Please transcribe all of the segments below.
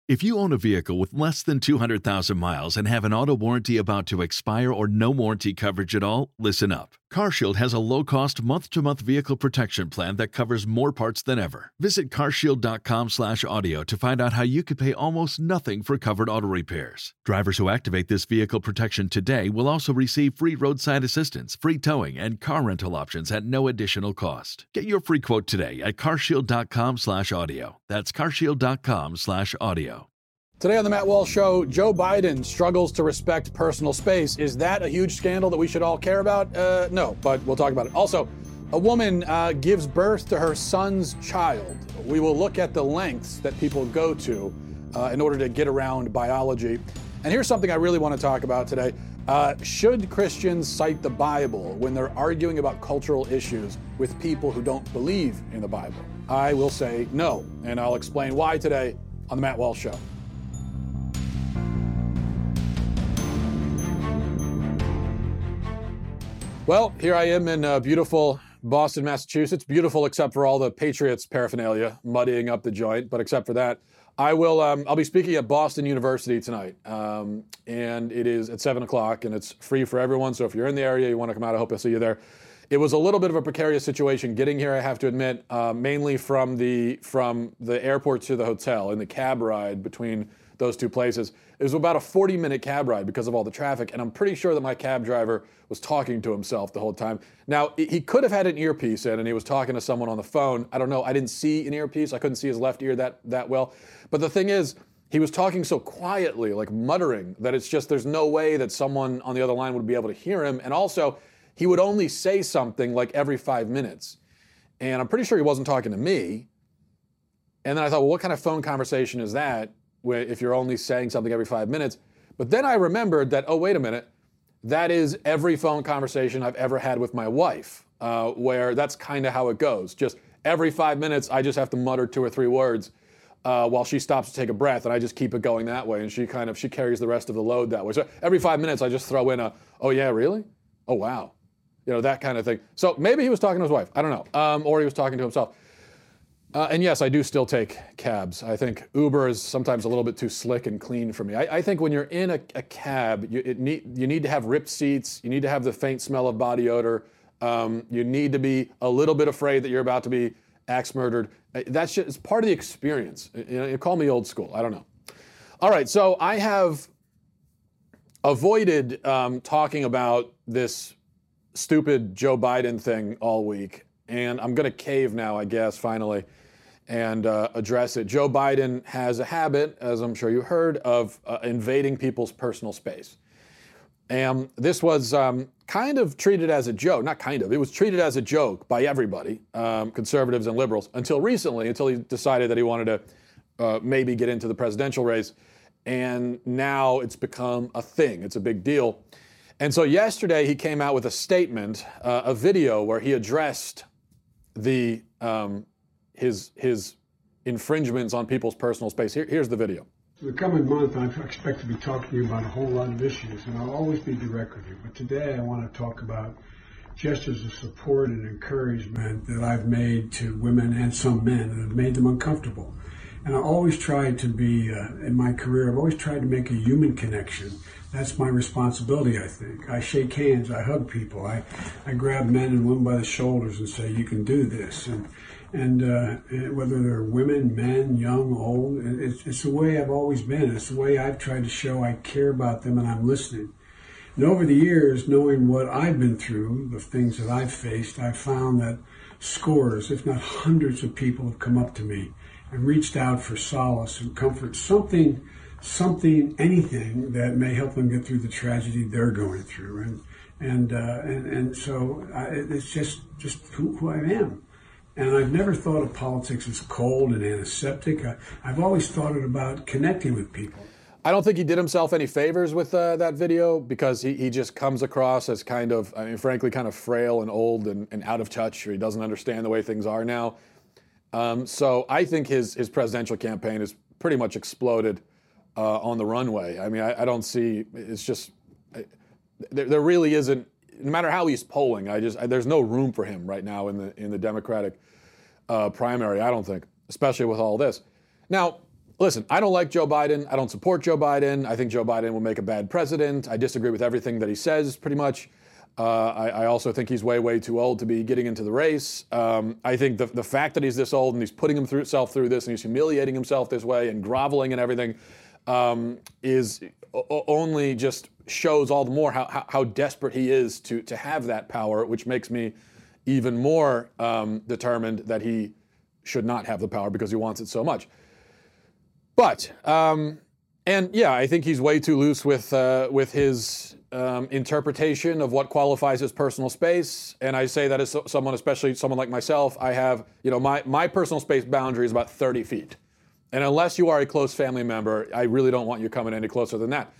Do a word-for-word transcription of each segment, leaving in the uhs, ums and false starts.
If you own a vehicle with less than two hundred thousand miles and have an auto warranty about to expire or no warranty coverage at all, listen up. CarShield has a low-cost month-to-month vehicle protection plan that covers more parts than ever. Visit carshield.com slash audio to find out how you could pay almost nothing for covered auto repairs. Drivers who activate this vehicle protection today will also receive free roadside assistance, free towing, and car rental options at no additional cost. Get your free quote today at carshield.com slash audio. That's carshield.com slash audio. Today on the Matt Walsh Show, Joe Biden struggles to respect personal space. Is that a huge scandal that we should all care about? Uh, no, but we'll talk about it. Also, a woman uh, gives birth to her son's child. We will look at the lengths that people go to uh, in order to get around biology. And here's something I really want to talk about today. Uh, should Christians cite the Bible when they're arguing about cultural issues with people who don't believe in the Bible? I will say no, and I'll explain why today on the Matt Walsh Show. Well, here I am in uh, beautiful Boston, Massachusetts. Beautiful except for all the Patriots paraphernalia muddying up the joint. But except for that, I will. Um, I'll be speaking at Boston University tonight, um, and it is at seven o'clock, and it's free for everyone. So if you're in the area, you want to come out, I hope I'll see you there. It was a little bit of a precarious situation getting here, I have to admit, uh, mainly from the from the airport to the hotel and the cab ride between those two places. It was about a forty minute cab ride because of all the traffic, and I'm pretty sure that my cab driver was talking to himself the whole time. Now, he could have had an earpiece in and he was talking to someone on the phone. I don't know, I didn't see an earpiece. I couldn't see his left ear that, that well. But the thing is, he was talking so quietly, like muttering, that it's just, there's no way that someone on the other line would be able to hear him. And also, he would only say something like every five minutes. And I'm pretty sure he wasn't talking to me. And then I thought, well, what kind of phone conversation is that if you're only saying something every five minutes? But then I remembered that, oh, wait a minute, that is every phone conversation I've ever had with my wife, uh, where that's kind of how it goes. Just every five minutes, I just have to mutter two or three words uh, while she stops to take a breath, and I just keep it going that way, and she kind of, she carries the rest of the load that way. So every five minutes, I just throw in a, oh yeah, really? Oh wow. You know, that kind of thing. So maybe he was talking to his wife, I don't know, um, or he was talking to himself. Uh, and yes, I do still take cabs. I think Uber is sometimes a little bit too slick and clean for me. I, I think when you're in a, a cab, you, it need, you need to have ripped seats. You need to have the faint smell of body odor. Um, you need to be a little bit afraid that you're about to be axe murdered. That's just it's part of the experience. You know, you call me old school. I don't know. All right, so I have avoided um, talking about this stupid Joe Biden thing all week, and I'm going to cave now, I guess, finally, and uh, address it. Joe Biden has a habit, as I'm sure you heard, of uh, invading people's personal space. And this was um, kind of treated as a joke, not kind of, it was treated as a joke by everybody, um, conservatives and liberals, until recently, until he decided that he wanted to uh, maybe get into the presidential race. And now it's become a thing, it's a big deal. And so yesterday he came out with a statement, uh, a video where he addressed the um, his his infringements on people's personal space. Here, here's the video. For the coming month, I expect to be talking to you about a whole lot of issues, and I'll always be direct with you. But today I want to talk about gestures of support and encouragement that I've made to women and some men that have made them uncomfortable. And I always tried to be, uh, in my career, I've always tried to make a human connection. That's my responsibility, I think. I shake hands, I hug people, I, I grab men and women by the shoulders and say, you can do this. And, and uh, whether they're women, men, young, old, it's, it's the way I've always been. It's the way I've tried to show I care about them and I'm listening. And over the years, knowing what I've been through, the things that I've faced, I've found that scores, if not hundreds of people have come up to me and reached out for solace and comfort, something something, anything that may help them get through the tragedy they're going through. And and uh, and, and so I, it's just, just who, who I am. And I've never thought of politics as cold and antiseptic. I, I've always thought it about connecting with people. I don't think he did himself any favors with uh, that video, because he, he just comes across as kind of, I mean, frankly, kind of frail and old and, and out of touch, or he doesn't understand the way things are now. Um, so I think his, his presidential campaign has pretty much exploded Uh, on the runway. I mean, I, I don't see, it's just, I, there, there really isn't, no matter how he's polling, I just, I, there's no room for him right now in the in the Democratic uh, primary, I don't think, especially with all this. Now, listen, I don't like Joe Biden. I don't support Joe Biden. I think Joe Biden will make a bad president. I disagree with everything that he says, pretty much. Uh, I, I also think he's way, way too old to be getting into the race. Um, I think the, the fact that he's this old and he's putting himself through this and he's humiliating himself this way and groveling and everything um, is o- only just shows all the more how, how, how desperate he is to, to have that power, which makes me even more um, determined that he should not have the power because he wants it so much. But, um, and yeah, I think he's way too loose with uh, with his um, interpretation of what qualifies as personal space. And I say that as someone, especially someone like myself, I have, you know, my, my personal space boundary is about thirty feet. And unless you are a close family member, I really don't want you coming any closer than that.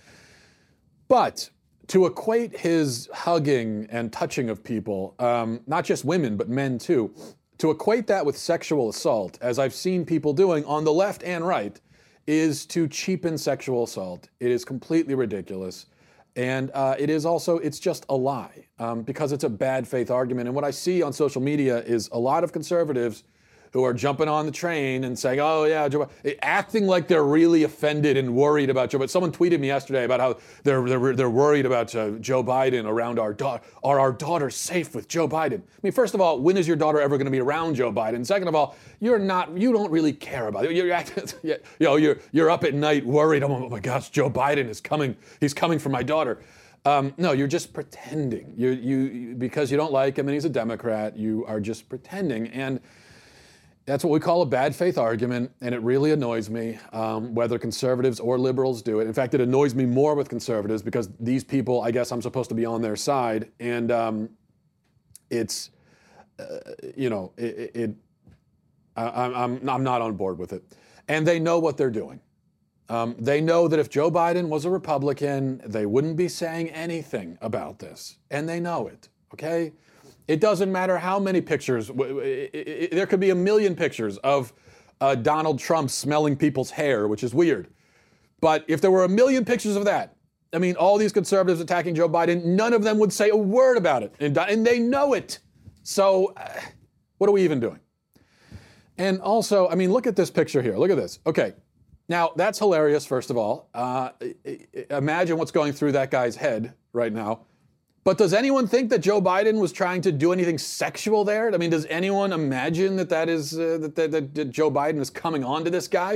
But to equate his hugging and touching of people, um, not just women, but men too, to equate that with sexual assault, as I've seen people doing on the left and right, is to cheapen sexual assault. It is completely ridiculous. And uh, it is also, it's just a lie um, because it's a bad faith argument. And what I see on social media is a lot of conservatives who are jumping on the train and saying, oh yeah, Joe Biden, acting like they're really offended and worried about Joe Biden. Someone tweeted me yesterday about how they're they're, they're worried about uh, Joe Biden around our daughter. Are our daughters safe with Joe Biden? I mean, first of all, when is your daughter ever going to be around Joe Biden? Second of all, you're not, you don't really care about it. You're acting, you know, you're you're up at night worried. Oh my gosh, Joe Biden is coming. He's coming for my daughter. Um, no, you're just pretending. You you because you don't like him and he's a Democrat. You are just pretending. And that's what we call a bad faith argument, and it really annoys me, um, whether conservatives or liberals do it. In fact, it annoys me more with conservatives because these people, I guess I'm supposed to be on their side, and um, it's, uh, you know, it, it I, I'm, I'm not on board with it. And they know what they're doing. Um, they know that if Joe Biden was a Republican, they wouldn't be saying anything about this, and they know it, okay? It doesn't matter how many pictures, there could be a million pictures of uh, Donald Trump smelling people's hair, which is weird. But if there were a million pictures of that, I mean, all these conservatives attacking Joe Biden, none of them would say a word about it. And, and they know it. So uh, what are we even doing? And also, I mean, look at this picture here. Look at this. Okay. Now, that's hilarious, first of all. Uh, imagine what's going through that guy's head right now. But does anyone think that Joe Biden was trying to do anything sexual there? I mean, does anyone imagine that that is uh, that, that, that Joe Biden is coming on to this guy?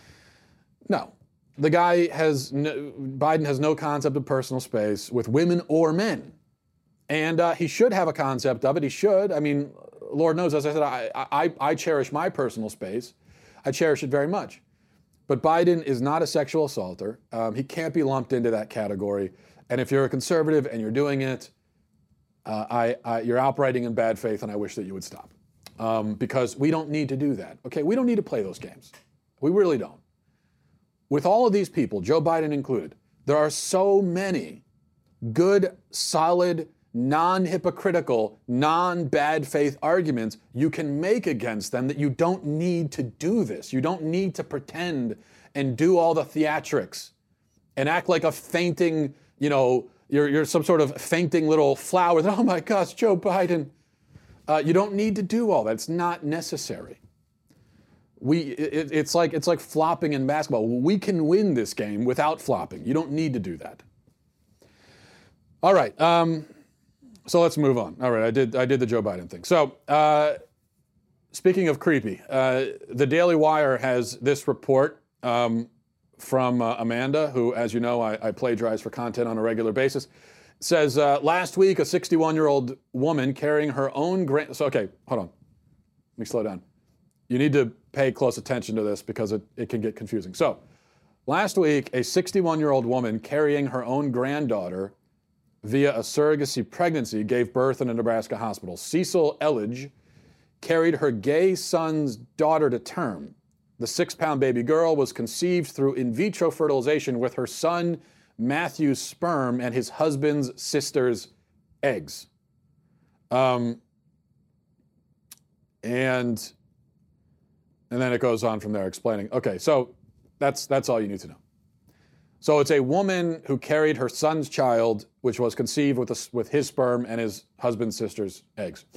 No. The guy has no, Biden has no concept of personal space with women or men. And uh, he should have a concept of it. He should. I mean, Lord knows, as I said, I, I, I cherish my personal space. I cherish it very much. But Biden is not a sexual assaulter. Um, he can't be lumped into that category. And if you're a conservative and you're doing it, uh, I, I, you're operating in bad faith, and I wish that you would stop. Um, because we don't need to do that, okay? We don't need to play those games. We really don't. With all of these people, Joe Biden included, there are so many good, solid, non-hypocritical, non-bad faith arguments you can make against them that you don't need to do this. You don't need to pretend and do all the theatrics and act like a fainting, you know, you're, you're some sort of fainting little flower. Oh my gosh, Joe Biden. Uh, you don't need to do all that. It's not necessary. We, it, it's like it's like flopping in basketball. We can win this game without flopping. You don't need to do that. All right. Um, so let's move on. All right. I did I did the Joe Biden thing. So uh, speaking of creepy, uh, the Daily Wire has this report um, from uh, Amanda, who, as you know, I, I plagiarize for content on a regular basis. Says uh, last week, a sixty-one-year-old woman carrying her own grand. So okay, hold on. Let me slow down. You need to pay close attention to this because it, it can get confusing. So, last week, a sixty-one-year-old woman carrying her own granddaughter via a surrogacy pregnancy gave birth in a Nebraska hospital. Cecil Elledge carried her gay son's daughter to term. The six-pound baby girl was conceived through in vitro fertilization with her son Matthew's sperm and his husband's sister's eggs. Um, and... And then it goes on from there explaining. Okay, so that's that's all you need to know. So it's a woman who carried her son's child, which was conceived with, a, with his sperm and his husband's sister's eggs.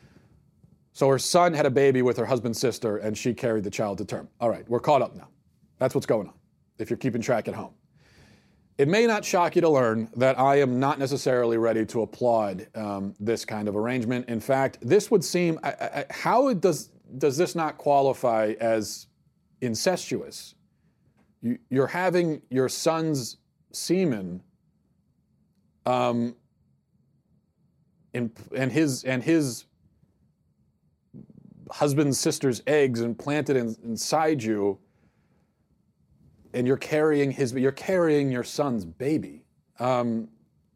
So her son had a baby with her husband's sister, and she carried the child to term. All right, we're caught up now. That's what's going on, if you're keeping track at home. It may not shock you to learn that I am not necessarily ready to applaud um, this kind of arrangement. In fact, this would seem, I, I, how does, does this not qualify as incestuous? You, you're having your son's semen um, in, and his and his husband's sister's eggs implanted in, inside you, and you're carrying his you're carrying your son's baby. Um,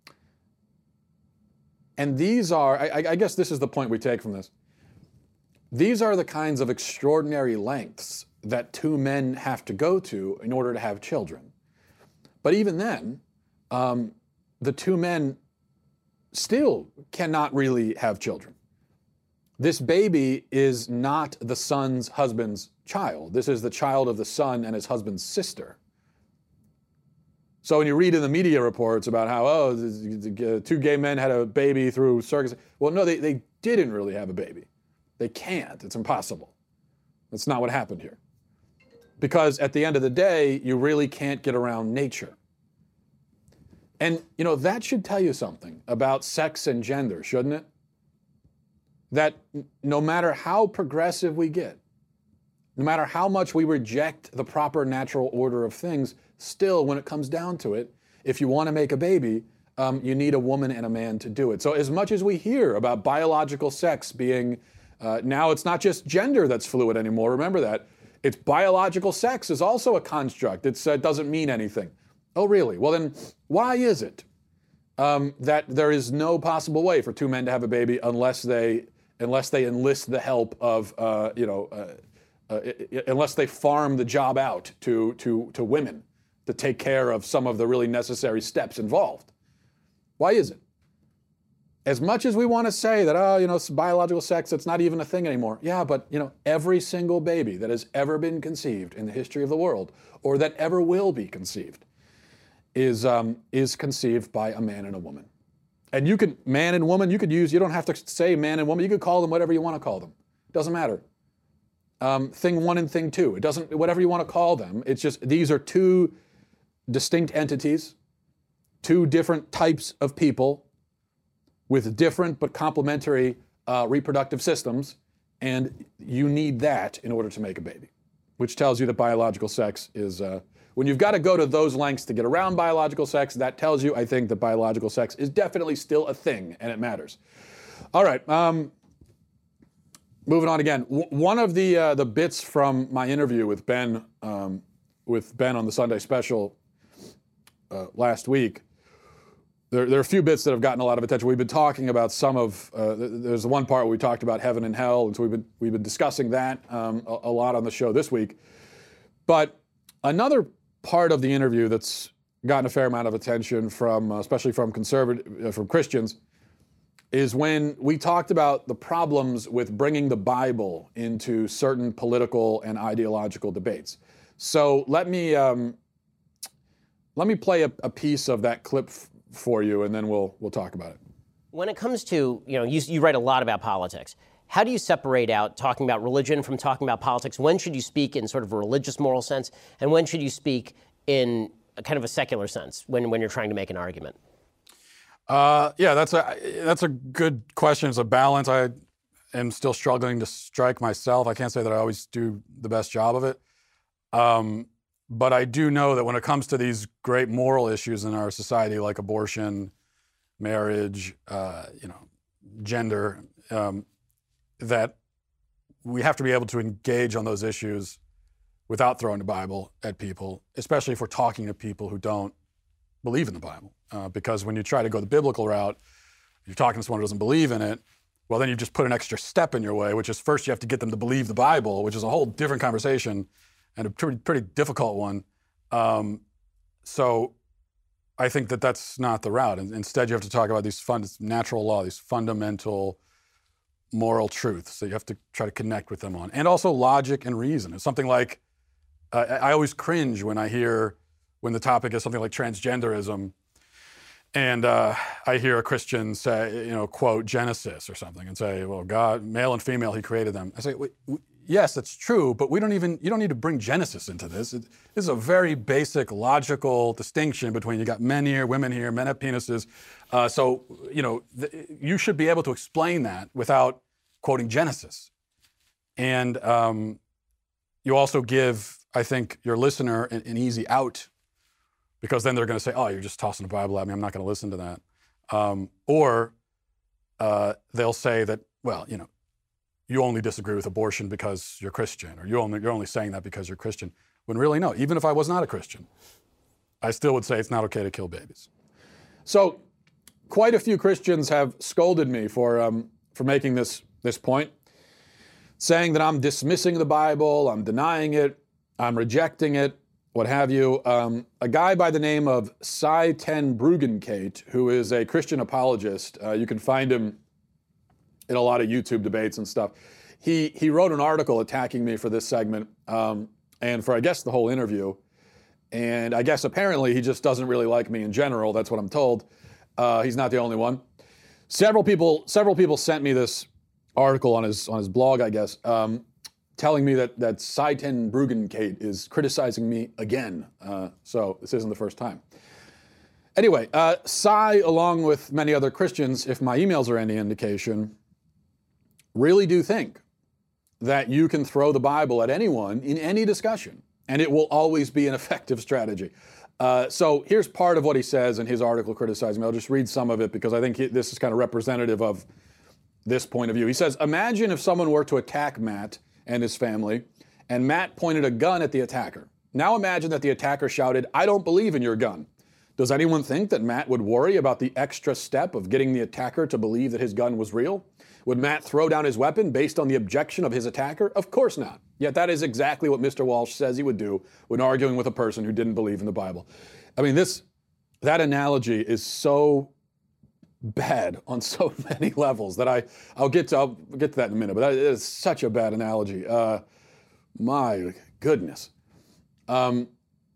and these are, I, I guess this is the point we take from this. These are the kinds of extraordinary lengths that two men have to go to in order to have children. But even then, um, the two men still cannot really have children. This baby is not the son's husband's child. This is the child of the son and his husband's sister. So when you read in the media reports about how, oh, two gay men had a baby through surrogacy, well, no, they, they didn't really have a baby. They can't. It's impossible. That's not what happened here. Because at the end of the day, you really can't get around nature. And, you know, that should tell you something about sex and gender, shouldn't it? That no matter how progressive we get, no matter how much we reject the proper natural order of things, still, when it comes down to it, if you want to make a baby, um, you need a woman and a man to do it. So as much as we hear about biological sex being, uh, now it's not just gender that's fluid anymore, remember that. It's biological sex is also a construct. It uh, doesn't mean anything. Oh, really? Well, then why is it um, that there is no possible way for two men to have a baby unless they unless they enlist the help of, uh, you know, uh, uh, unless they farm the job out to, to, to women to take care of some of the really necessary steps involved? Why is it? As much as we want to say that, oh, you know, biological sex, it's not even a thing anymore. Yeah, but, you know, every single baby that has ever been conceived in the history of the world, or that ever will be conceived, is um, is conceived by a man and a woman. And you can, man and woman, you could use, you don't have to say man and woman, you could call them whatever you want to call them. Doesn't matter. Um, thing one and thing two, it doesn't, whatever you want to call them, it's just, these are two distinct entities, two different types of people with different but complementary uh, reproductive systems, and you need that in order to make a baby, which tells you that biological sex is, uh, when you've got to go to those lengths to get around biological sex, that tells you, I think, that biological sex is definitely still a thing, and it matters. All right, um, moving on again. W- one of the uh, the bits from my interview with Ben, um, with Ben on the Sunday Special uh, last week, there, there are a few bits that have gotten a lot of attention. We've been talking about some of, uh, there's the one part where we talked about heaven and hell, and so we've been, we've been discussing that um, a, a lot on the show this week. But another part of the interview that's gotten a fair amount of attention from, uh, especially from conservative, uh, from Christians, is when we talked about the problems with bringing the Bible into certain political and ideological debates. So let me um, let me play a, a piece of that clip f- for you, and then we'll we'll talk about it. When it comes to, you know, you, you write a lot about politics. How do you separate out talking about religion from talking about politics? When should you speak in sort of a religious moral sense, and when should you speak in a kind of a secular sense when, when you're trying to make an argument? Uh, yeah, that's a that's a good question. It's a balance. I am still struggling to strike myself. I can't say that I always do the best job of it. Um, but I do know that when it comes to these great moral issues in our society, like abortion, marriage, uh, you know, gender, um, that we have to be able to engage on those issues without throwing the Bible at people, especially if we're talking to people who don't believe in the Bible. Uh, because when you try to go the biblical route, you're talking to someone who doesn't believe in it, well, then you just put an extra step in your way, which is first you have to get them to believe the Bible, which is a whole different conversation and a pretty, pretty difficult one. Um, so I think that that's not the route. And instead, you have to talk about these fun, natural law, these fundamental moral truths that you have to try to connect with them on. And also logic and reason. It's something like, uh, I always cringe when I hear, when the topic is something like transgenderism, and uh, I hear a Christian say, you know, quote Genesis or something and say, well, God, male and female, he created them. I say, wait, yes, it's true, but we don't even, you don't need to bring Genesis into this. It, this is a very basic, logical distinction between you got men here, women here, men have penises. Uh, so, you know, th- you should be able to explain that without quoting Genesis. And um, you also give, I think, your listener an, an easy out, because then they're going to say, oh, you're just tossing the Bible at me, I'm not going to listen to that. Um, or uh, they'll say that, well, you know, you only disagree with abortion because you're Christian, or you only, you're only saying that because you're Christian. When really, no, even if I was not a Christian, I still would say it's not okay to kill babies. So quite a few Christians have scolded me for, um, for making this, this point, saying that I'm dismissing the Bible, I'm denying it, I'm rejecting it, what have you. Um, a guy by the name of Cy ten Bruggencate, who is a Christian apologist, uh, you can find him in a lot of YouTube debates and stuff. He he wrote an article attacking me for this segment, um, and for, I guess, the whole interview. And I guess apparently he just doesn't really like me in general. That's what I'm told. Uh, he's not the only one. Several people several people sent me this article on his on his blog, I guess, um, telling me that that Cy ten Bruggencate is criticizing me again. Uh, so this isn't the first time. Anyway, uh, Cy, along with many other Christians, if my emails are any indication, really do think that you can throw the Bible at anyone in any discussion, and it will always be an effective strategy. Uh, so here's part of what he says in his article criticizing me. I'll just read some of it because I think he, this is kind of representative of this point of view. He says, imagine if someone were to attack Matt and his family, and Matt pointed a gun at the attacker. Now imagine that the attacker shouted, "I don't believe in your gun." Does anyone think that Matt would worry about the extra step of getting the attacker to believe that his gun was real? Would Matt throw down his weapon based on the objection of his attacker? Of course not. Yet that is exactly what Mister Walsh says he would do when arguing with a person who didn't believe in the Bible. I mean, this, that analogy is so bad on so many levels that I, I'll get to, I'll get to that in a minute, but that is such a bad analogy. Uh, my goodness. Um,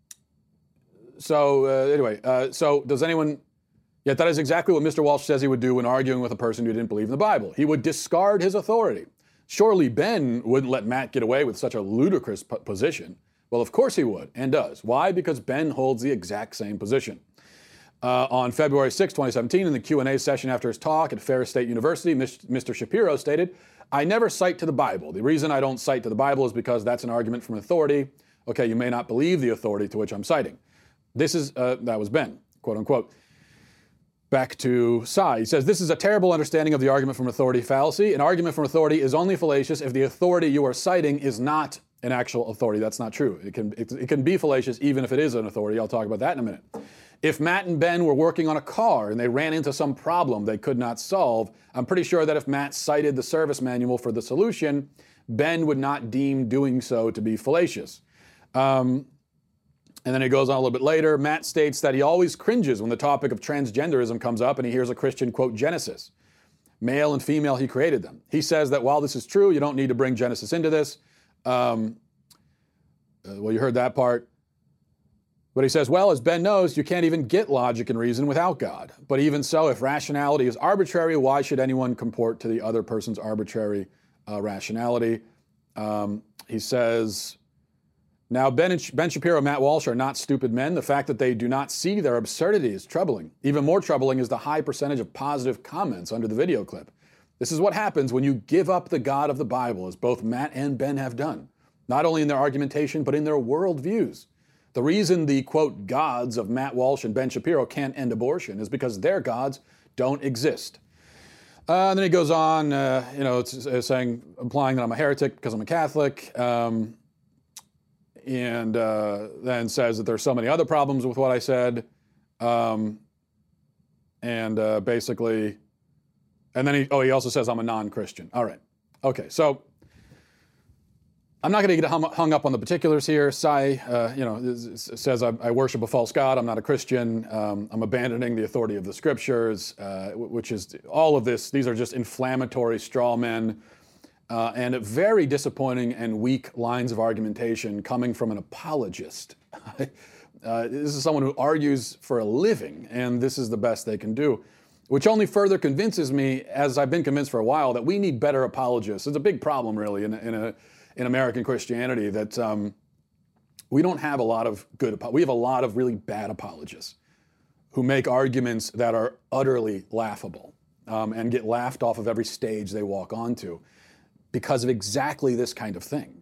so uh, anyway, uh, so does anyone, yet that is exactly what Mister Walsh says he would do when arguing with a person who didn't believe in the Bible. He would discard his authority. Surely Ben wouldn't let Matt get away with such a ludicrous p- position. Well, of course he would, and does. Why? Because Ben holds the exact same position. Uh, on February sixth, twenty seventeen, in the Q and A session after his talk at Ferris State University, Mister Shapiro stated, "I never cite to the Bible. The reason I don't cite to the Bible is because that's an argument from authority. Okay, you may not believe the authority to which I'm citing." This is, uh, that was Ben, quote unquote. Back to Cy. He says, "This is a terrible understanding of the argument from authority fallacy. An argument from authority is only fallacious if the authority you are citing is not an actual authority." That's not true. It can, it, it can be fallacious even if it is an authority. I'll talk about that in a minute. If Matt and Ben were working on a car and they ran into some problem they could not solve, I'm pretty sure that if Matt cited the service manual for the solution, Ben would not deem doing so to be fallacious. Um, and then it goes on a little bit later. Matt states that he always cringes when the topic of transgenderism comes up and he hears a Christian quote Genesis. Male and female, he created them. He says that while this is true, you don't need to bring Genesis into this. Um, uh, well, you heard that part. But he says, well, as Ben knows, you can't even get logic and reason without God. But even so, if rationality is arbitrary, why should anyone comport to the other person's arbitrary uh, rationality? Um, he says, now Ben, and, Ben Shapiro and Matt Walsh are not stupid men. The fact that they do not see their absurdity is troubling. Even more troubling is the high percentage of positive comments under the video clip. This is what happens when you give up the God of the Bible, as both Matt and Ben have done, not only in their argumentation, but in their worldviews. The reason the, quote, gods of Matt Walsh and Ben Shapiro can't end abortion is because their gods don't exist. Uh, and then he goes on, uh, you know, it's, it's saying, implying that I'm a heretic because I'm a Catholic, um, and uh, then says that there's so many other problems with what I said, um, and uh, basically, and then he, oh, he also says I'm a non-Christian. All right. Okay, so I'm not going to get hung up on the particulars here. Cy, uh, you know, says I, I worship a false god. I'm not a Christian. Um, I'm abandoning the authority of the scriptures, uh, which is all of this. These are just inflammatory straw men uh, and very disappointing and weak lines of argumentation coming from an apologist. uh, this is someone who argues for a living, and this is the best they can do, which only further convinces me, as I've been convinced for a while, that we need better apologists. It's a big problem, really, in a, in a in American Christianity that um, we don't have a lot of good, we have a lot of really bad apologists who make arguments that are utterly laughable um, and get laughed off of every stage they walk onto because of exactly this kind of thing.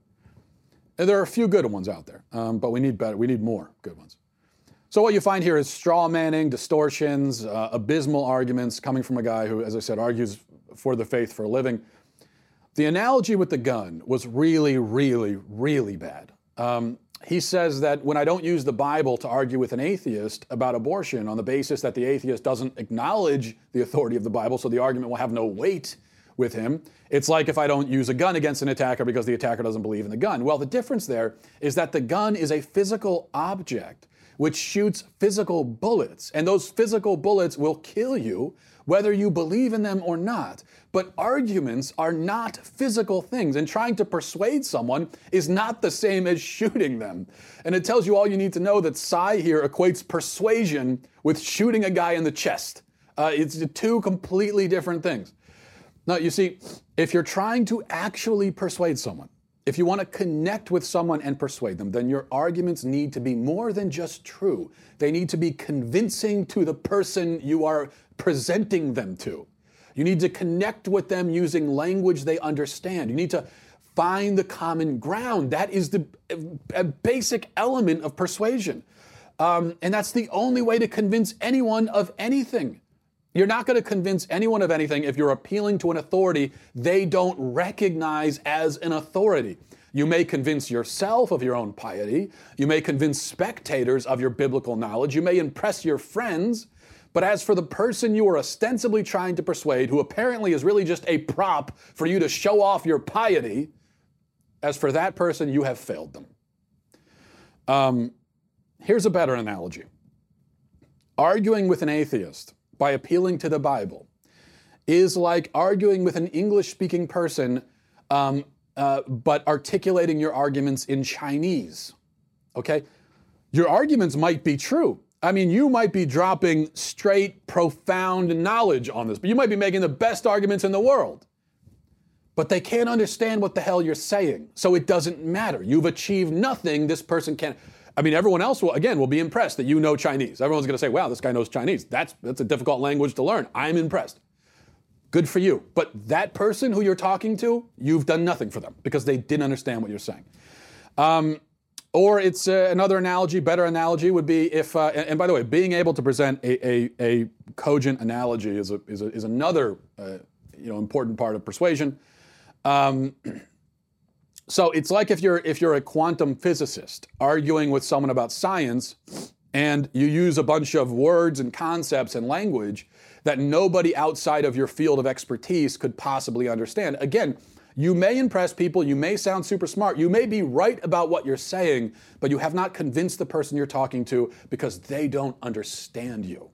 And there are a few good ones out there, um, but we need better, we need more good ones. So what you find here is straw manning, distortions, uh, abysmal arguments coming from a guy who, as I said, argues for the faith for a living. The analogy with the gun was really, really, really bad. Um, he says that when I don't use the Bible to argue with an atheist about abortion on the basis that the atheist doesn't acknowledge the authority of the Bible, so the argument will have no weight with him, it's like if I don't use a gun against an attacker because the attacker doesn't believe in the gun. Well, the difference there is that the gun is a physical object which shoots physical bullets, and those physical bullets will kill you whether you believe in them or not. But arguments are not physical things, and trying to persuade someone is not the same as shooting them. And it tells you all you need to know that Cy here equates persuasion with shooting a guy in the chest. Uh, it's two completely different things. Now, you see, if you're trying to actually persuade someone, if you want to connect with someone and persuade them, then your arguments need to be more than just true. They need to be convincing to the person you are presenting them to. You need to connect with them using language they understand. You need to find the common ground. That is the a basic element of persuasion. Um, and that's the only way to convince anyone of anything. You're not going to convince anyone of anything if you're appealing to an authority they don't recognize as an authority. You may convince yourself of your own piety. You may convince spectators of your biblical knowledge. You may impress your friends. But as for the person you are ostensibly trying to persuade, who apparently is really just a prop for you to show off your piety, as for that person, you have failed them. Um, here's a better analogy. Arguing with an atheist by appealing to the Bible is like arguing with an English-speaking person, um, uh, but articulating your arguments in Chinese, okay? Your arguments might be true. I mean, you might be dropping straight, profound knowledge on this, but you might be making the best arguments in the world. But they can't understand what the hell you're saying, so it doesn't matter. You've achieved nothing this person can't. I mean, everyone else will, again, will be impressed that you know Chinese. Everyone's going to say, wow, this guy knows Chinese. That's, that's a difficult language to learn. I'm impressed. Good for you. But that person who you're talking to, you've done nothing for them because they didn't understand what you're saying. Um, or it's uh, another analogy, better analogy would be if, uh, and, and by the way, being able to present a, a, a cogent analogy is, a, is, a, is another uh, you know, important part of persuasion. Um, So it's like if you're if you're a quantum physicist arguing with someone about science and you use a bunch of words and concepts and language that nobody outside of your field of expertise could possibly understand. Again, you may impress people, you may sound super smart, you may be right about what you're saying, but you have not convinced the person you're talking to because they don't understand you.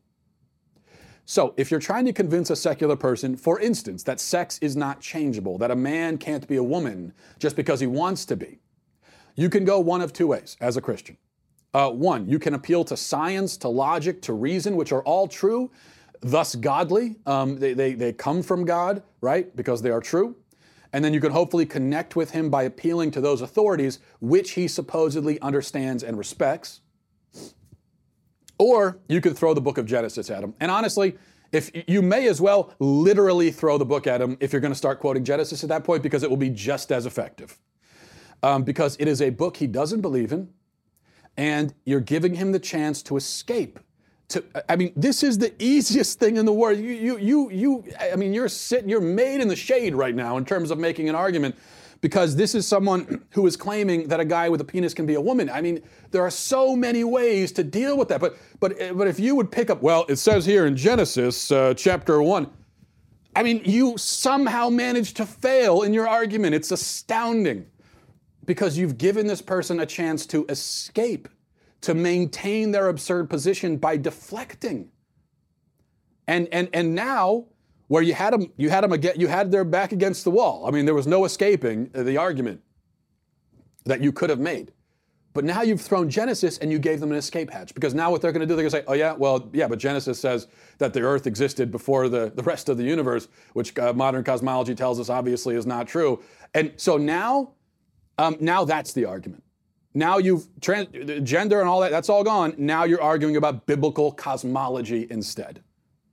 So if you're trying to convince a secular person, for instance, that sex is not changeable, that a man can't be a woman just because he wants to be, you can go one of two ways as a Christian. Uh, one, you can appeal to science, to logic, to reason, which are all true, thus godly. Um, they, they, they come from God, right, because they are true. And then you can hopefully connect with him by appealing to those authorities which he supposedly understands and respects. Or you could throw the book of Genesis at him. And honestly, if you may as well literally throw the book at him if you're going to start quoting Genesis at that point, because it will be just as effective. Um, because it is a book he doesn't believe in, and you're giving him the chance to escape. To, I mean, this is the easiest thing in the world. You, you, you, you. I mean, you're sitting, you're made in the shade right now in terms of making an argument. Because this is someone who is claiming that a guy with a penis can be a woman. I mean, there are so many ways to deal with that. But but but if you would pick up, well, it says here in Genesis uh, chapter one, I mean, you somehow managed to fail in your argument. It's astounding. Because you've given this person a chance to escape, to maintain their absurd position by deflecting. And and and now, where you had them, you had them again, you had their back against the wall. I mean, there was no escaping the argument that you could have made. But now you've thrown Genesis and you gave them an escape hatch. Because now what they're going to do, they're going to say, oh yeah, well, yeah, but Genesis says that the earth existed before the, the rest of the universe, which uh, modern cosmology tells us obviously is not true. And so now Um, now that's the argument. Now you've, trans, gender and all that, that's all gone. Now you're arguing about biblical cosmology instead.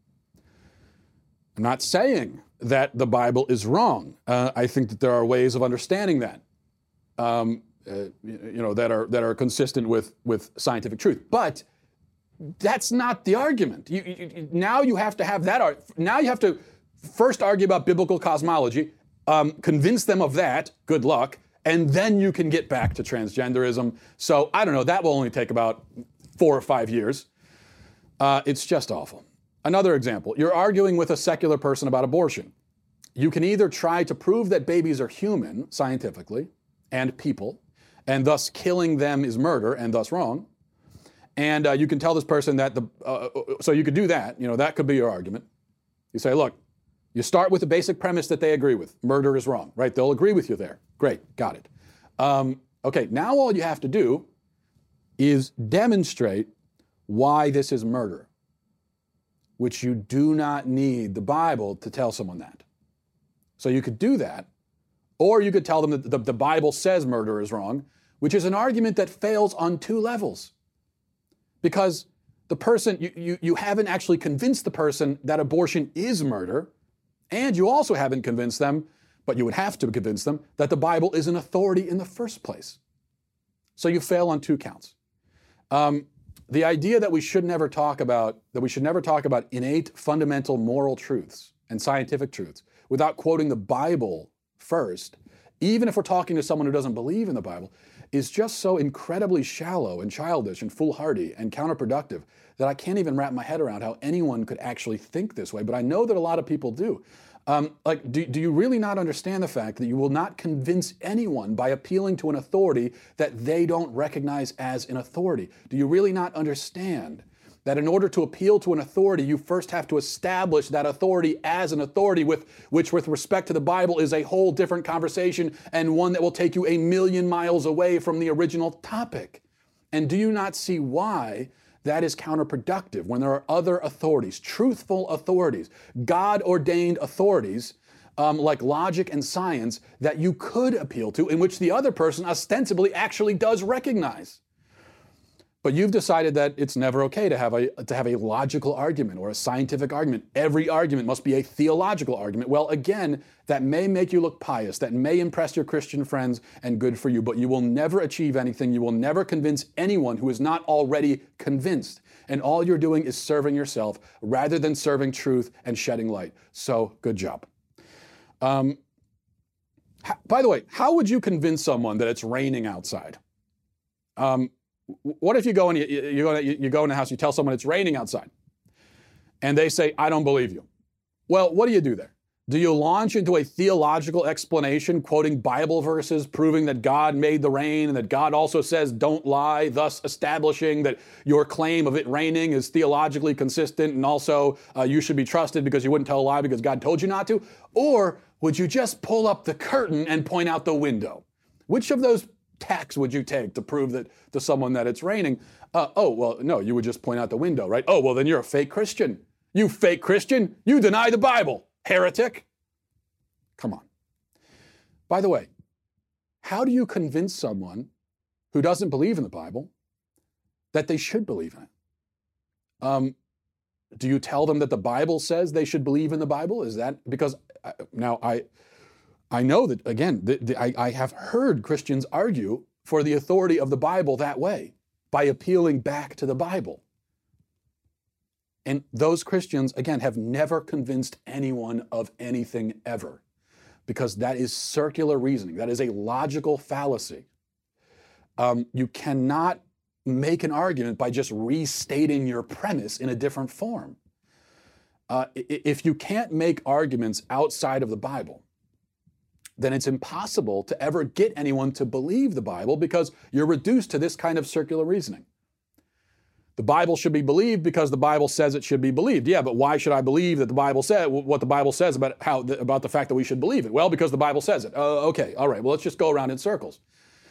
I'm not saying that the Bible is wrong. Uh, I think that there are ways of understanding that, um, uh, you know, that are that are consistent with with scientific truth. But that's not the argument. You, you, now you have to have that. Now you have to first argue about biblical cosmology, um, convince them of that. Good luck, and then you can get back to transgenderism. So I don't know. That will only take about four or five years. Uh, it's just awful. Another example, you're arguing with a secular person about abortion. You can either try to prove that babies are human scientifically and people, and thus killing them is murder and thus wrong. And uh, you can tell this person that the, uh, so you could do that, you know, that could be your argument. You say, look, you start with the basic premise that they agree with. Murder is wrong, right? They'll agree with you there. Great, got it. Um, okay, now all you have to do is demonstrate why this is murder, which you do not need the Bible to tell someone that. So you could do that, or you could tell them that the, the Bible says murder is wrong, which is an argument that fails on two levels. Because the person, you, you, you haven't actually convinced the person that abortion is murder, and you also haven't convinced them, but you would have to convince them, that the Bible is an authority in the first place. So you fail on two counts. Um, The idea that we should never talk about, that we should never talk about innate fundamental moral truths and scientific truths without quoting the Bible first, even if we're talking to someone who doesn't believe in the Bible, is just so incredibly shallow and childish and foolhardy and counterproductive that I can't even wrap my head around how anyone could actually think this way. But I know that a lot of people do. Um, like, do, do you really not understand the fact that you will not convince anyone by appealing to an authority that they don't recognize as an authority? Do you really not understand that in order to appeal to an authority, you first have to establish that authority as an authority, with which with respect to the Bible is a whole different conversation and one that will take you a million miles away from the original topic? And do you not see why that is counterproductive when there are other authorities, truthful authorities, God-ordained authorities, um, like logic and science, that you could appeal to, in which the other person ostensibly actually does recognize? But you've decided that it's never okay to have a to have a logical argument or a scientific argument. Every argument must be a theological argument. Well, again, that may make you look pious, that may impress your Christian friends, and good for you, but you will never achieve anything. You will never convince anyone who is not already convinced. And all you're doing is serving yourself rather than serving truth and shedding light. So, good job. Um, by the way, how would you convince someone that it's raining outside? Um, What if you go, and you, you, go, you go in the house, you tell someone it's raining outside, and they say, I don't believe you. Well, what do you do there? Do you launch into a theological explanation, quoting Bible verses, proving that God made the rain and that God also says don't lie, thus establishing that your claim of it raining is theologically consistent and also uh, you should be trusted because you wouldn't tell a lie because God told you not to? Or would you just pull up the curtain and point out the window? Which of those tacks would you take to prove that to someone that it's raining? Uh, oh, well, no, you would just point out the window, right? Oh, well, then you're a fake Christian. You fake Christian, you deny the Bible, heretic. Come on. By the way, how do you convince someone who doesn't believe in the Bible that they should believe in it? Um, do you tell them that the Bible says they should believe in the Bible? Is that because uh, now I... I know that, again, the, the, I, I have heard Christians argue for the authority of the Bible that way, by appealing back to the Bible. And those Christians, again, have never convinced anyone of anything ever, because that is circular reasoning. That is a logical fallacy. Um, you cannot make an argument by just restating your premise in a different form. Uh, if you can't make arguments outside of the Bible, then it's impossible to ever get anyone to believe the Bible, because you're reduced to this kind of circular reasoning. The Bible should be believed because the Bible says it should be believed. Yeah, but why should I believe that the Bible said what the Bible says about how about the fact that we should believe it? Well, because the Bible says it. Uh, okay, all right. Well, let's just go around in circles.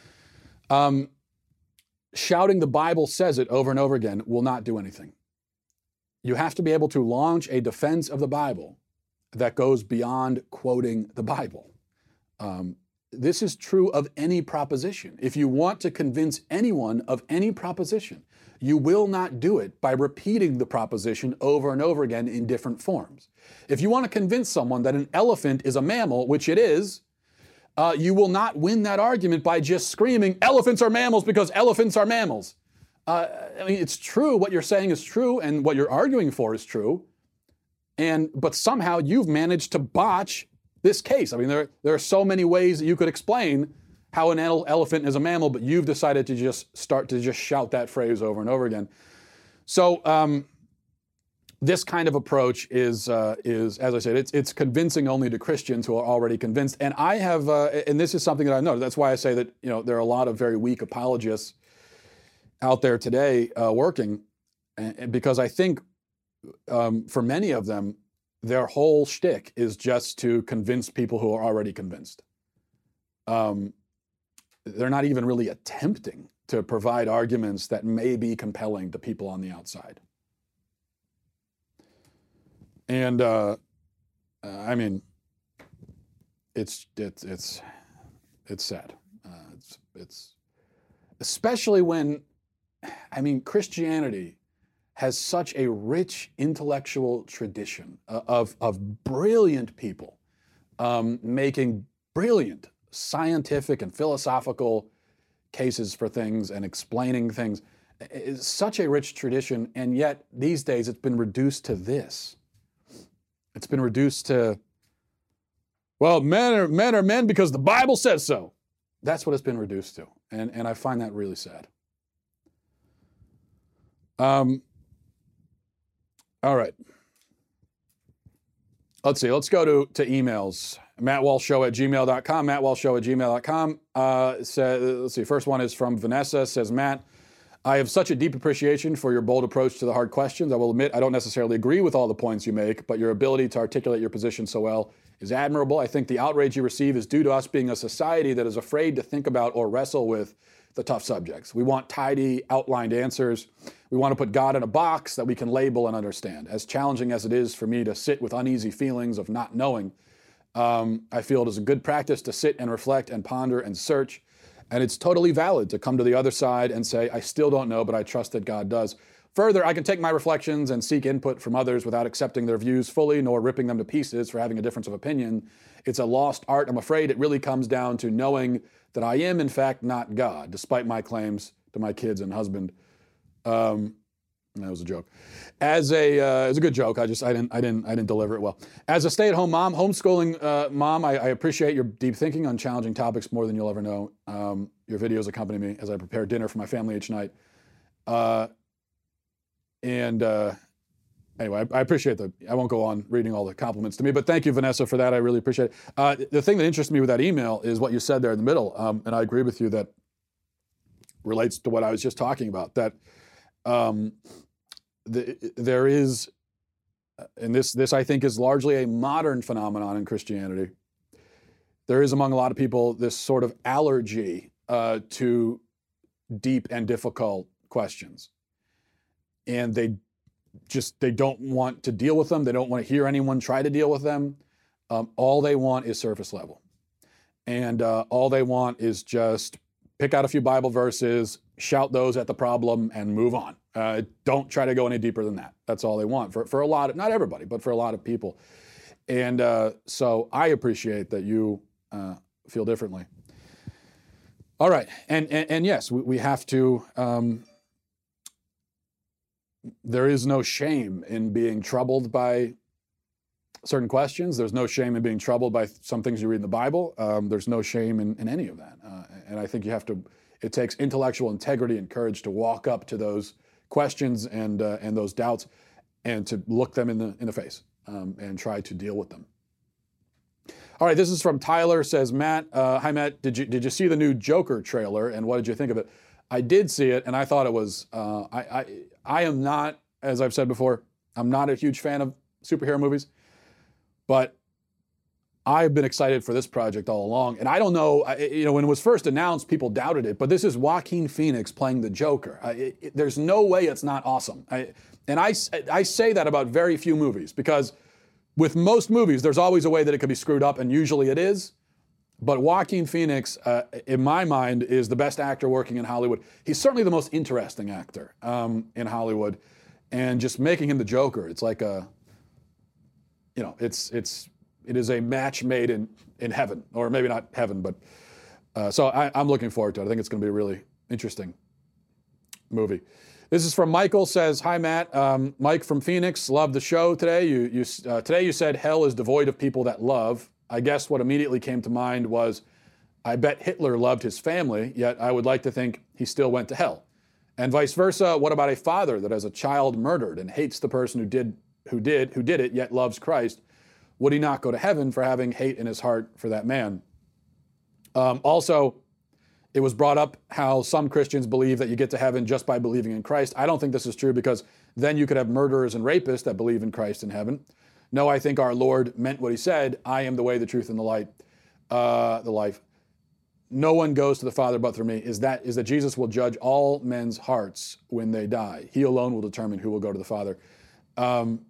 Um, shouting the Bible says it over and over again will not do anything. You have to be able to launch a defense of the Bible that goes beyond quoting the Bible. Um, this is true of any proposition. If you want to convince anyone of any proposition, you will not do it by repeating the proposition over and over again in different forms. If you want to convince someone that an elephant is a mammal, which it is, uh, you will not win that argument by just screaming, elephants are mammals because elephants are mammals. Uh, I mean, it's true, what you're saying is true, and what you're arguing for is true, and but somehow you've managed to botch this case. I mean, there, there are so many ways that you could explain how an ele- elephant is a mammal, but you've decided to just start to just shout that phrase over and over again. So um, this kind of approach is, uh, is, as I said, it's, it's convincing only to Christians who are already convinced. And I have, uh, and this is something that I've noticed. That's why I say that, you know, there are a lot of very weak apologists out there today uh, working, and, because I think um, for many of them, their whole shtick is just to convince people who are already convinced. Um, they're not even really attempting to provide arguments that may be compelling to people on the outside. And uh, I mean, it's it's it's it's sad. Uh, it's it's especially when, I mean, Christianity has such a rich intellectual tradition of of brilliant people um, making brilliant scientific and philosophical cases for things and explaining things. It's such a rich tradition, and yet these days it's been reduced to this. It's been reduced to, well, men are men are men because the Bible says so. That's what it's been reduced to, and and I find that really sad. Um. All right. Let's see. Let's go to, to emails. Matt Walsh Show at gmail dot com. Matt Walsh Show at gmail dot com. Uh, say, let's see. First one is from Vanessa. Says, Matt, I have such a deep appreciation for your bold approach to the hard questions. I will admit I don't necessarily agree with all the points you make, but your ability to articulate your position so well is admirable. I think the outrage you receive is due to us being a society that is afraid to think about or wrestle with the tough subjects. We want tidy, outlined answers. We want to put God in a box that we can label and understand. As challenging as it is for me to sit with uneasy feelings of not knowing, um, I feel it is a good practice to sit and reflect and ponder and search. And it's totally valid to come to the other side and say, I still don't know, but I trust that God does. Further, I can take my reflections and seek input from others without accepting their views fully, nor ripping them to pieces for having a difference of opinion. It's a lost art. I'm afraid it really comes down to knowing that I am, in fact, not God, despite my claims to my kids and husband. Um, that was a joke. As a, uh, it was a good joke. I just, I didn't, I didn't, I didn't deliver it well. As a stay-at-home mom, homeschooling uh, mom, I, I appreciate your deep thinking on challenging topics more than you'll ever know. Um, your videos accompany me as I prepare dinner for my family each night. Uh, and uh, anyway, I, I appreciate the. I won't go on reading all the compliments to me, but thank you, Vanessa, for that. I really appreciate it. Uh, the thing that interests me with that email is what you said there in the middle, um, and I agree with you that relates to what I was just talking about. That. Um, the, there is, and this this I think is largely a modern phenomenon in Christianity. There is among a lot of people this sort of allergy uh, to deep and difficult questions, and they just they don't want to deal with them. They don't want to hear anyone try to deal with them. Um, all they want is surface level, and uh, all they want is just pick out a few Bible verses, shout those at the problem, and move on. Uh, don't try to go any deeper than that. That's all they want for, for a lot of, not everybody, but for a lot of people. And uh, so I appreciate that you uh, feel differently. All right. And, and, and yes, we, we have to, um, there is no shame in being troubled by certain questions. There's no shame in being troubled by some things you read in the Bible. Um, there's no shame in, in any of that. Uh, and I think you have to, it takes intellectual integrity and courage to walk up to those questions and uh, and those doubts and to look them in the in the face um, and try to deal with them. All right, this is from Tyler. Says, Matt, uh, hi Matt, did you did you see the new Joker trailer and what did you think of it? I did see it and I thought it was. Uh, I, I I am not, as I've said before, I'm not a huge fan of superhero movies, but I've been excited for this project all along. And I don't know, you know, when it was first announced, people doubted it, but this is Joaquin Phoenix playing the Joker. I, it, there's no way it's not awesome. I, and I, I say that about very few movies because with most movies, there's always a way that it could be screwed up, and usually it is. but Joaquin Phoenix, uh, in my mind, is the best actor working in Hollywood. He's certainly the most interesting actor um, in Hollywood, and just making him the Joker, it's like a, you know, it's it's it is a match made in in heaven, or maybe not heaven, but uh, so I, I'm looking forward to it. I think it's going to be a really interesting movie. This is from Michael. Says, "Hi Matt, um, Mike from Phoenix. Love the show today. You you uh, today you said hell is devoid of people that love. I guess what immediately came to mind was, I bet Hitler loved his family, yet I would like to think he still went to hell. And vice versa, what about a father that has a child murdered and hates the person who did who did who did it, yet loves Christ? Would he not go to heaven for having hate in his heart for that man?" Um, also, it was brought up how some Christians believe that you get to heaven just by believing in Christ. I don't think this is true, because then you could have murderers and rapists that believe in Christ in heaven. No, I think our Lord meant what he said. I am the way, the truth, and the light, uh, the life. No one goes to the Father but through me. Is that is that Jesus will judge all men's hearts when they die. He alone will determine who will go to the Father. Um,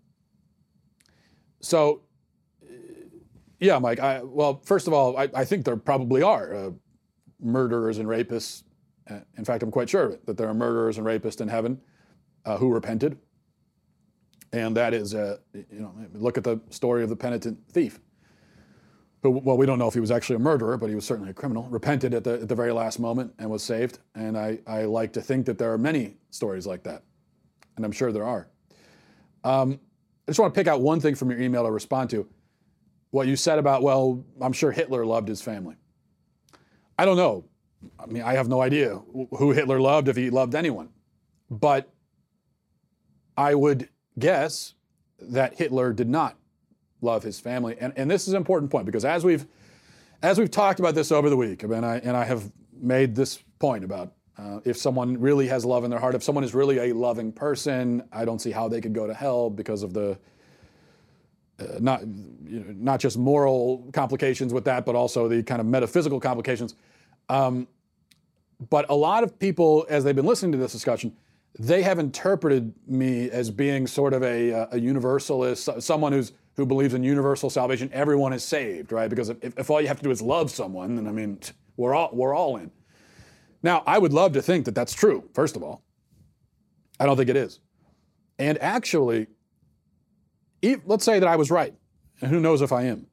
so, yeah, Mike. I, well, first of all, I, I think there probably are uh, murderers and rapists. Uh, in fact, I'm quite sure of it, that there are murderers and rapists in heaven uh, who repented. And that is, uh, you know, look at the story of the penitent thief. Who, well, we don't know if he was actually a murderer, but he was certainly a criminal. Repented at the at the very last moment and was saved. And I, I like to think that there are many stories like that. And I'm sure there are. Um, I just want to pick out one thing from your email to respond to. What you said about, well, I'm sure Hitler loved his family. I don't know. I mean, I have no idea who Hitler loved, if he loved anyone. But I would guess that Hitler did not love his family. And, and this is an important point, because as we've as we've talked about this over the week, and I, and I have made this point about uh, if someone really has love in their heart, if someone is really a loving person, I don't see how they could go to hell because of the uh, not you know, not just moral complications with that, but also the kind of metaphysical complications. Um, but a lot of people, as they've been listening to this discussion, they have interpreted me as being sort of a, a universalist, someone who's who believes in universal salvation. Everyone is saved, right? Because if, if all you have to do is love someone, then I mean, we're all we're all in. Now, I would love to think that that's true. First of all, I don't think it is. And actually, if, let's say that I was right, and who knows if I am.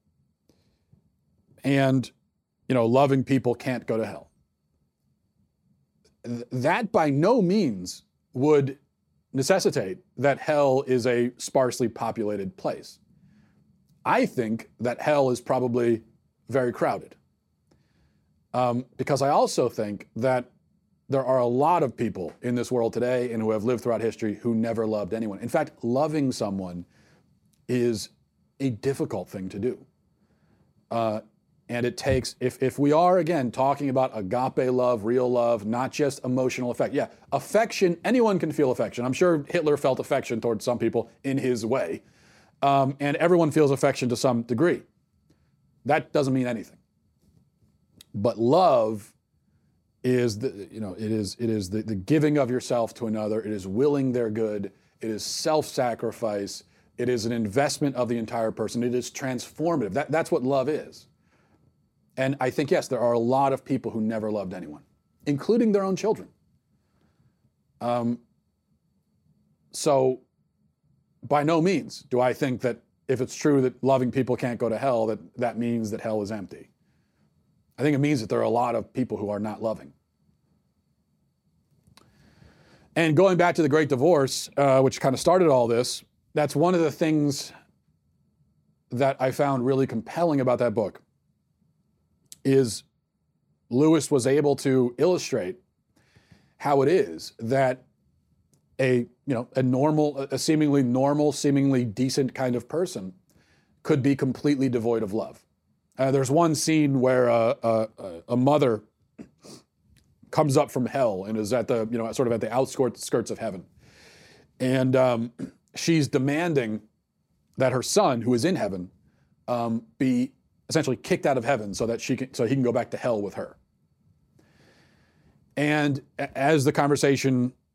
And you know, loving people can't go to hell. Th- that by no means would necessitate that hell is a sparsely populated place. I think that hell is probably very crowded. Um, because I also think that there are a lot of people in this world today and who have lived throughout history who never loved anyone. In fact, loving someone is a difficult thing to do. Uh, and it takes, if, if we are, again, talking about agape love, real love, not just emotional affection. Yeah, affection, anyone can feel affection. I'm sure Hitler felt affection towards some people in his way. Um, and everyone feels affection to some degree. That doesn't mean anything. But love is the, you know, it is it is the, the giving of yourself to another. It is willing their good. It is self-sacrifice. It is an investment of the entire person. It is transformative. That, that's what love is. And I think, yes, there are a lot of people who never loved anyone, including their own children. Um, so by no means do I think that if it's true that loving people can't go to hell, that that means that hell is empty. I think it means that there are a lot of people who are not loving. And going back to the Great Divorce, uh, which kind of started all this, that's one of the things that I found really compelling about that book, is Lewis was able to illustrate how it is that a, you know, a normal, a seemingly normal, seemingly decent kind of person could be completely devoid of love. Uh, there's one scene where uh, uh, a mother comes up from hell and is at the, you know, sort of at the outskirts of heaven. And um, she's demanding that her son, who is in heaven, um, be essentially kicked out of heaven so that she can, so he can go back to hell with her. And as the conversation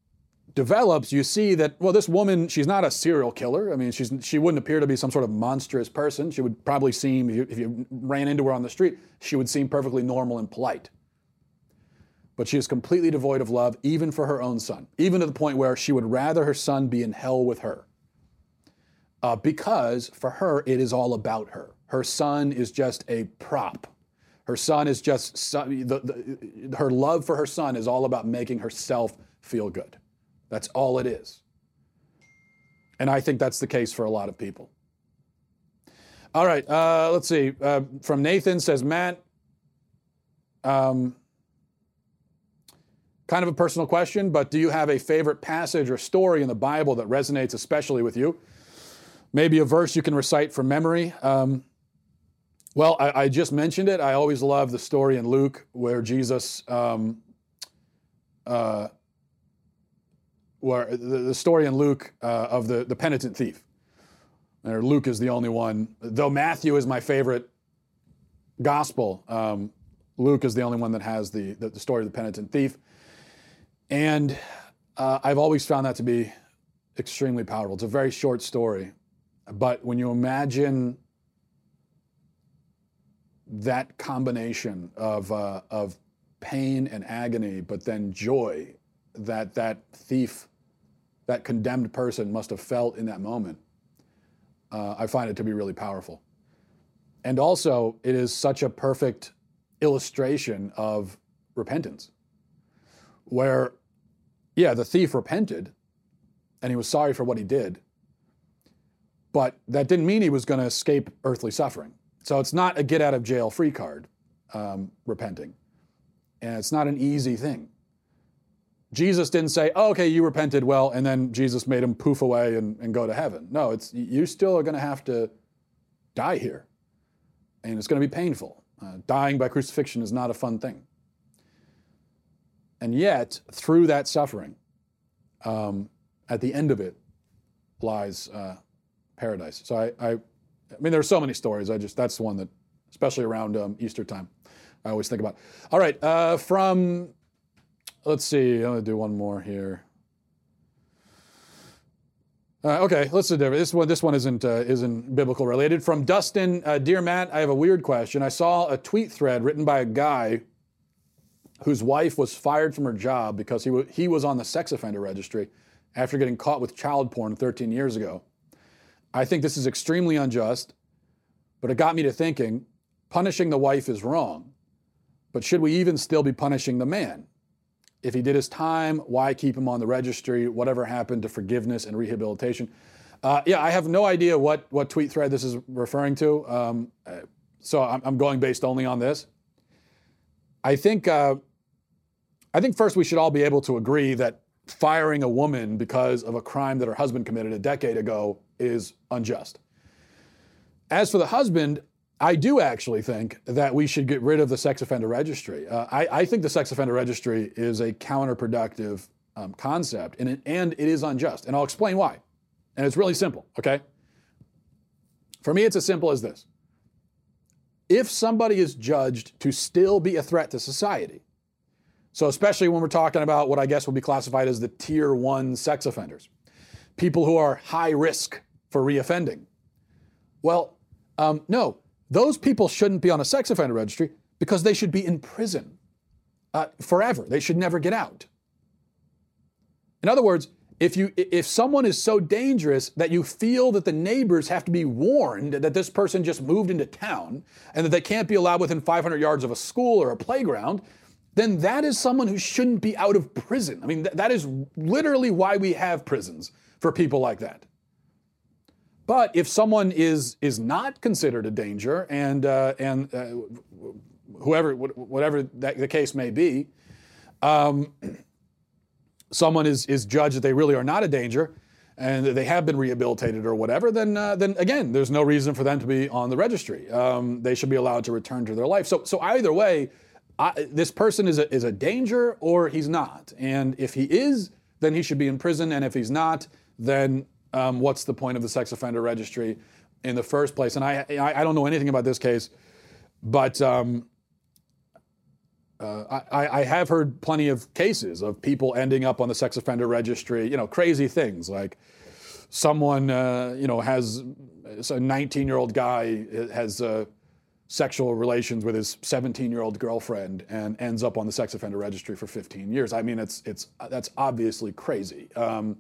develops, you see that, well, this woman, she's not a serial killer. I mean, she's she wouldn't appear to be some sort of monstrous person. She would probably seem, if you, if you ran into her on the street, she would seem perfectly normal and polite. But she is completely devoid of love, even for her own son, even to the point where she would rather her son be in hell with her. Uh, because for her, it is all about her. Her son is just a prop. Her son is just, the, the, her love for her son is all about making herself feel good. That's all it is. And I think that's the case for a lot of people. All right, uh, let's see. Uh, from Nathan says, Matt, um, kind of a personal question, but do you have a favorite passage or story in the Bible that resonates especially with you? Maybe a verse you can recite from memory. Um, well, I, I just mentioned it. I always love the story in Luke where Jesus, um, uh, where the, the story in Luke uh, of the, the penitent thief. Or Luke is the only one, though Matthew is my favorite gospel. Um, Luke is the only one that has the, the, the story of the penitent thief. And uh, I've always found that to be extremely powerful. It's a very short story. But when you imagine that combination of, uh, of pain and agony, but then joy that that thief, that condemned person must have felt in that moment, uh, I find it to be really powerful. And also, it is such a perfect illustration of repentance, where, yeah, the thief repented, and he was sorry for what he did, but that didn't mean he was going to escape earthly suffering. So it's not a get-out-of-jail-free card, um, repenting. And it's not an easy thing. Jesus didn't say, oh, okay, you repented, well, and then Jesus made him poof away and, and go to heaven. No, it's you still are going to have to die here. And it's going to be painful. Uh, dying by crucifixion is not a fun thing. And yet, through that suffering, um, at the end of it lies uh, paradise. So I, I, I mean, there are so many stories. I just that's the one that, especially around um, Easter time, I always think about. All right, uh, from let's see. I'm gonna do one more here. Uh, okay, let's do different. This one, this one isn't uh, isn't biblical related. From Dustin, uh, dear Matt, I have a weird question. I saw a tweet thread written by a guy whose wife was fired from her job because he w- he was on the sex offender registry after getting caught with child porn thirteen years ago. I think this is extremely unjust, but it got me to thinking, punishing the wife is wrong, but should we even still be punishing the man? If he did his time, why keep him on the registry? Whatever happened to forgiveness and rehabilitation? Uh, yeah, I have no idea what, what tweet thread this is referring to, um, so I'm, I'm going based only on this. I think, uh, I think first we should all be able to agree that firing a woman because of a crime that her husband committed a decade ago is unjust. As for the husband, I do actually think that we should get rid of the sex offender registry. Uh, I, I think the sex offender registry is a counterproductive um, concept, and it, and it is unjust. And I'll explain why. And it's really simple, okay? For me, it's as simple as this. If somebody is judged to still be a threat to society, so especially when we're talking about what I guess will be classified as the tier one sex offenders, people who are high risk for reoffending. Well, um, no, those people shouldn't be on a sex offender registry because they should be in prison uh, forever. They should never get out. In other words, if you if someone is so dangerous that you feel that the neighbors have to be warned that this person just moved into town and that they can't be allowed within five hundred yards of a school or a playground, then that is someone who shouldn't be out of prison. I mean, th- that is literally why we have prisons, for people like that. But if someone is is not considered a danger, and uh, and uh, whoever whatever that the case may be, um, someone is is judged that they really are not a danger, and they have been rehabilitated or whatever, then uh, then again, there's no reason for them to be on the registry. Um, they should be allowed to return to their life. So so either way, I, this person is a is a danger or he's not. And if he is, then he should be in prison. And if he's not, then um, what's the point of the sex offender registry in the first place? And I I, I don't know anything about this case, but um, uh, I, I have heard plenty of cases of people ending up on the sex offender registry, you know, crazy things like someone, uh, you know, has a nineteen-year-old guy has uh, sexual relations with his seventeen-year-old girlfriend and ends up on the sex offender registry for fifteen years. I mean, it's it's that's obviously crazy um,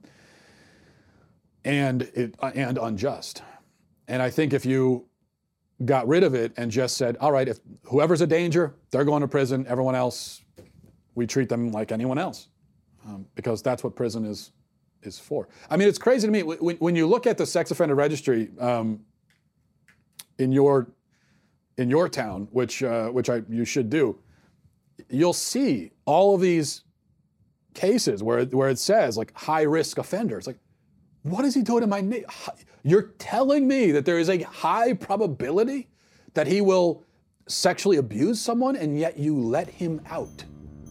and it and unjust. And I think if you got rid of it and just said, all right, if whoever's a danger, they're going to prison. Everyone else, we treat them like anyone else, um, because that's what prison is is for. I mean, it's crazy to me when, when you look at the sex offender registry um, in your in your town, which uh, which I you should do. You'll see all of these cases where where it says like high risk offenders. Like, what is he doing to my name? You're telling me that there is a high probability that he will sexually abuse someone, and yet you let him out.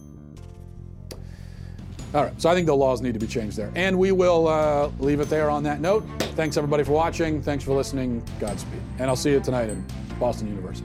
All right, so I think the laws need to be changed there. And we will uh, leave it there on that note. Thanks, everybody, for watching. Thanks for listening. Godspeed. And I'll see you tonight in Boston University.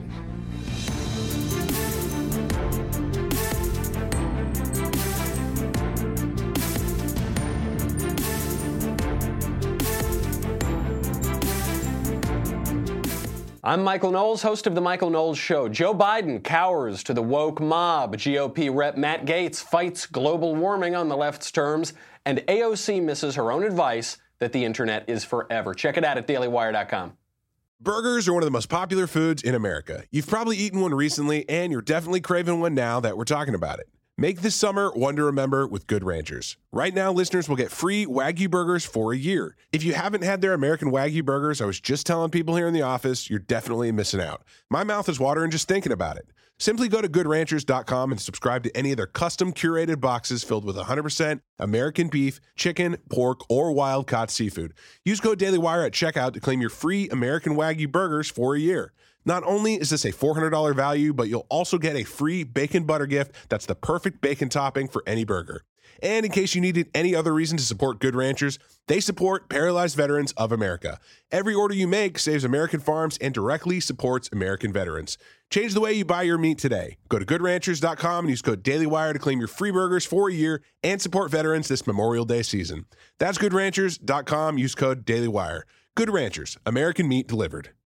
I'm Michael Knowles, host of The Michael Knowles Show. Joe Biden cowers to the woke mob. G O P Rep Matt Gaetz fights global warming on the left's terms. And A O C misses her own advice that the internet is forever. Check it out at daily wire dot com. Burgers are one of the most popular foods in America. You've probably eaten one recently, and you're definitely craving one now that we're talking about it. Make this summer one to remember with Good Ranchers. Right now, listeners will get free Wagyu burgers for a year. If you haven't had their American Wagyu burgers, I was just telling people here in the office, you're definitely missing out. My mouth is watering just thinking about it. Simply go to good ranchers dot com and subscribe to any of their custom curated boxes filled with one hundred percent American beef, chicken, pork, or wild-caught seafood. Use code DailyWire at checkout to claim your free American Wagyu burgers for a year. Not only is this a four hundred dollars value, but you'll also get a free bacon butter gift that's the perfect bacon topping for any burger. And in case you needed any other reason to support Good Ranchers, they support Paralyzed Veterans of America. Every order you make saves American farms and directly supports American veterans. Change the way you buy your meat today. Go to good ranchers dot com and use code DailyWire to claim your free burgers for a year and support veterans this Memorial Day season. That's good ranchers dot com. Use code DailyWire. Good Ranchers, American meat delivered.